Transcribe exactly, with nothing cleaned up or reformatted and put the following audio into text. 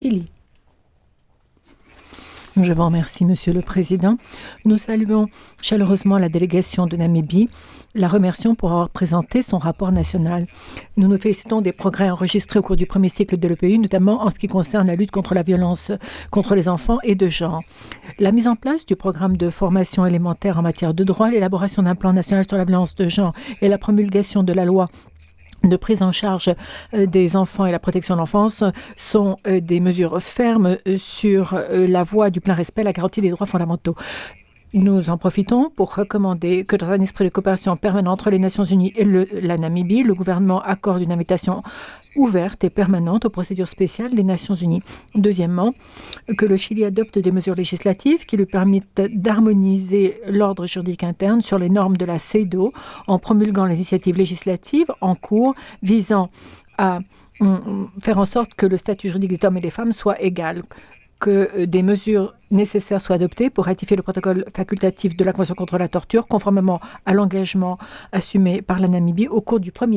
Eli. Je vous remercie, Monsieur le Président. Nous saluons chaleureusement la délégation de Namibie, la remercions pour avoir présenté son rapport national. Nous nous félicitons des progrès enregistrés au cours du premier cycle de l'E P U, notamment en ce qui concerne la lutte contre la violence contre les enfants et de genre. La mise en place du programme de formation élémentaire en matière de droit, l'élaboration d'un plan national sur la violence de genre et la promulgation de la loi de prise en charge des enfants et la protection de l'enfance sont des mesures fermes sur la voie du plein respect, la garantie des droits fondamentaux. Nous en profitons pour recommander que dans un esprit de coopération permanente entre les Nations Unies et le, la Namibie, le gouvernement accorde une invitation ouverte et permanente aux procédures spéciales des Nations Unies. Deuxièmement, que le Chili adopte des mesures législatives qui lui permettent d'harmoniser l'ordre juridique interne sur les normes de la CEDAW en promulguant les initiatives législatives en cours visant à faire en sorte que le statut juridique des hommes et des femmes soit égal, que des mesures nécessaires soient adoptées pour ratifier le protocole facultatif de la Convention contre la torture, conformément à l'engagement assumé par la Namibie au cours du premier